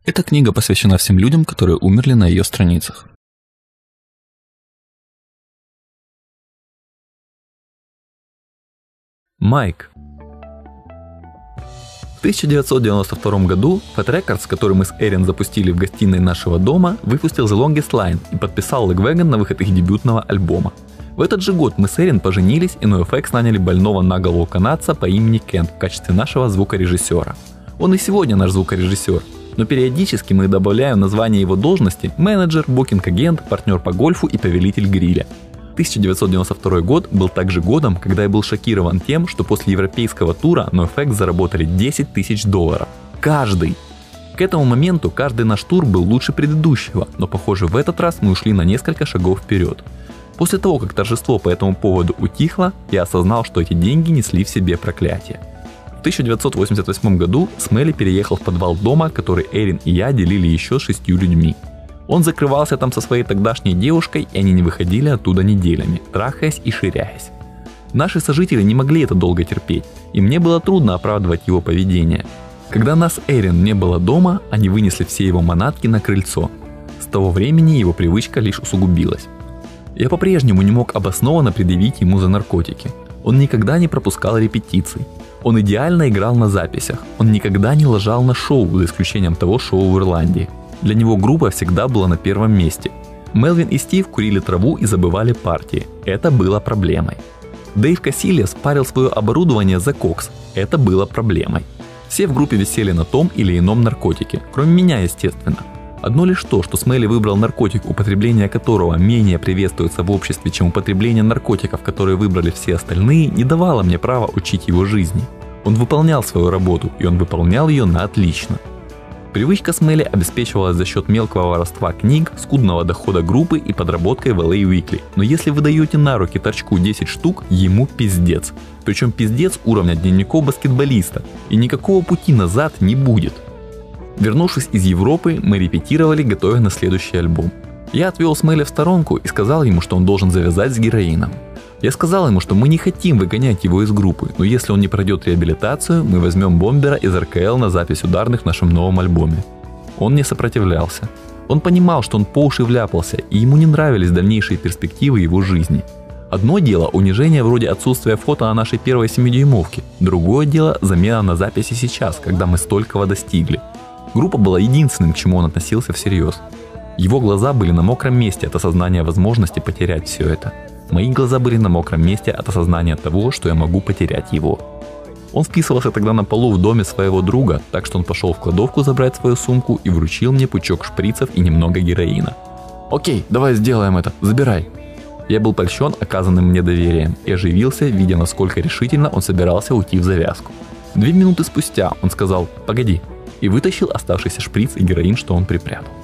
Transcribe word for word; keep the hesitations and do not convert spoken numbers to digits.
Эта книга посвящена всем людям, которые умерли на ее страницах. Майк. В тысяча девятьсот девяносто втором году Fat Records, который мы с Эрин запустили в гостиной нашего дома, выпустил The Longest Line и подписал Lagwagon на выход их дебютного альбома. В этот же год мы с Эрин поженились, и NoFX наняли больного на голову канадца по имени Кент в качестве нашего звукорежиссера. Он и сегодня наш звукорежиссер, но периодически мы добавляем название его должности менеджер, букинг-агент, партнер по гольфу и повелитель гриля. тысяча девятьсот девяносто второй год был также годом, когда я был шокирован тем, что после европейского тура NoFX заработали десять тысяч долларов. Каждый! К этому моменту каждый наш тур был лучше предыдущего, но похоже в этот раз мы ушли на несколько шагов вперед. После того, как торжество по этому поводу утихло, я осознал, что эти деньги несли в себе проклятие. В тысяча девятьсот восемьдесят восьмом году Смелли переехал в подвал дома, который Эрин и я делили еще шестью людьми. Он закрывался там со своей тогдашней девушкой, и они не выходили оттуда неделями, трахаясь и ширяясь. Наши сожители не могли это долго терпеть, и мне было трудно оправдывать его поведение. Когда нас Эрин не было дома, они вынесли все его манатки на крыльцо. С того времени его привычка лишь усугубилась. Я по-прежнему не мог обоснованно предъявить ему за наркотики. Он никогда не пропускал репетиций. Он идеально играл на записях. Он никогда не лажал на шоу, за исключением того шоу в Ирландии. Для него группа всегда была на первом месте. Мелвин и Стив курили траву и забывали партии. Это было проблемой. Дэйв Кассильяс парил свое оборудование за кокс. Это было проблемой. Все в группе висели на том или ином наркотике, кроме меня, естественно. Одно лишь то, что Смелли выбрал наркотик, употребление которого менее приветствуется в обществе, чем употребление наркотиков, которые выбрали все остальные, не давало мне права учить его жизни. Он выполнял свою работу, и он выполнял ее на отлично. Привычка Смелли обеспечивалась за счет мелкого воровства книг, скудного дохода группы и подработкой в эл эй Weekly. Но если вы даете на руки торчку десять штук, ему пиздец. Причем пиздец уровня дневников баскетболиста. И никакого пути назад не будет. Вернувшись из Европы, мы репетировали, готовя на следующий альбом. Я отвел Смелли в сторонку и сказал ему, что он должен завязать с героином. Я сказал ему, что мы не хотим выгонять его из группы, но если он не пройдет реабилитацию, мы возьмем бомбера из эр ка эл на запись ударных в нашем новом альбоме. Он не сопротивлялся. Он понимал, что он по уши вляпался, и ему не нравились дальнейшие перспективы его жизни. Одно дело унижение вроде отсутствия фото на нашей первой семидюймовке, другое дело замена на записи сейчас, когда мы столького достигли. Группа была единственным, к чему он относился всерьез. Его глаза были на мокром месте от осознания возможности потерять все это. Мои глаза были на мокром месте от осознания того, что я могу потерять его. Он списывался тогда на полу в доме своего друга, так что он пошел в кладовку забрать свою сумку и вручил мне пучок шприцев и немного героина. «Окей, давай сделаем это, забирай». Я был польщен оказанным мне доверием и оживился, видя, насколько решительно он собирался уйти в завязку. Две минуты спустя он сказал «погоди» и вытащил оставшийся шприц и героин, что он припрятал.